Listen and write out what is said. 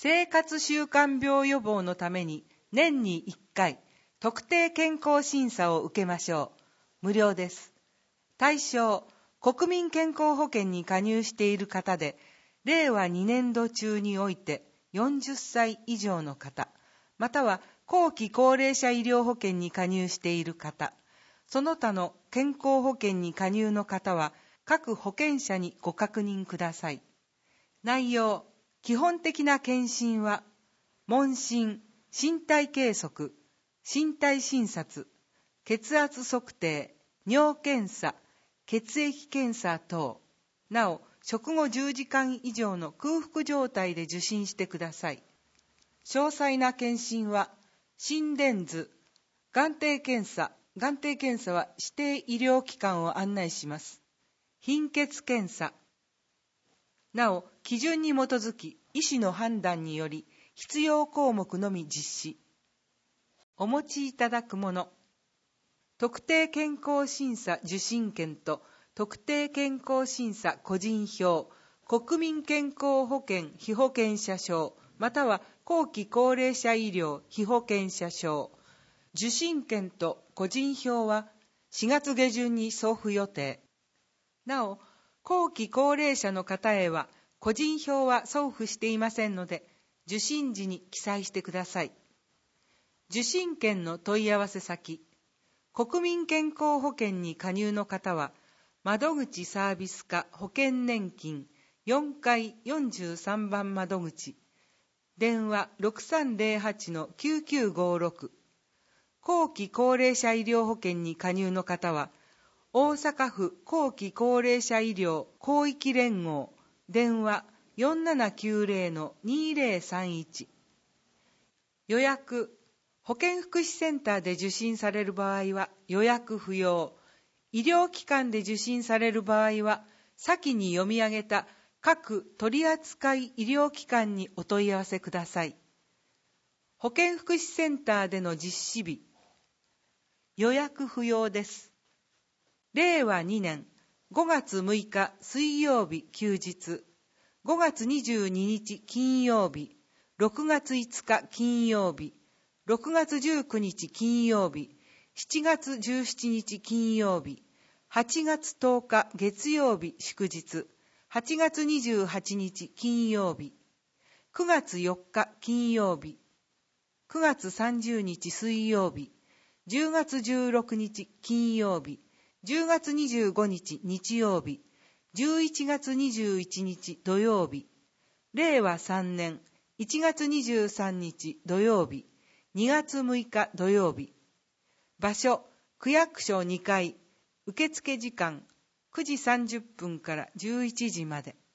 生活習慣病予防のために年に1回特定健康審査を受けましょう。無料です。対象、国民健康保険に加入している方で、令和2年度中において40歳以上の方、または後期高齢者医療保険に加入している方、その他の健康保険に加入の方は各保険者にご確認ください。内容、基本的な検診は、問診、身体計測、身体診察、血圧測定、尿検査、血液検査等。なお、食後10時間以上の空腹状態で受診してください。詳細な検診は、心電図、眼底検査は指定医療機関を案内します。貧血検査。なお、基準に基づき、医師の判断により、必要項目のみ実施。お持ちいただくもの。特定健康審査受診券と、特定健康審査個人票、国民健康保険被保険者証、または後期高齢者医療被保険者証。受診券と個人票は4月下旬に送付予定。なお、後期高齢者の方へは、個人票は送付していませんので、受診時に記載してください。受診券の問い合わせ先、国民健康保険に加入の方は、窓口サービス課保険年金4階43番窓口、電話 6308-9956。後期高齢者医療保険に加入の方は、大阪府後期高齢者医療広域連合、電話 4790-2031。予約、保健福祉センターで受診される場合は予約不要。医療機関で受診される場合は、先に読み上げた各取扱医療機関にお問い合わせください。保健福祉センターでの実施日、予約不要です。令和2年5月6日水曜日休日、5月22日金曜日、6月5日金曜日、6月19日金曜日、7月17日金曜日、8月10日月曜日祝日、8月28日金曜日、9月4日金曜日、9月30日水曜日、10月16日金曜日、10月25日日曜日、11月21日土曜日、令和3年1月23日土曜日、2月6日土曜日。場所、区役所2階、受付時間9時30分から11時まで。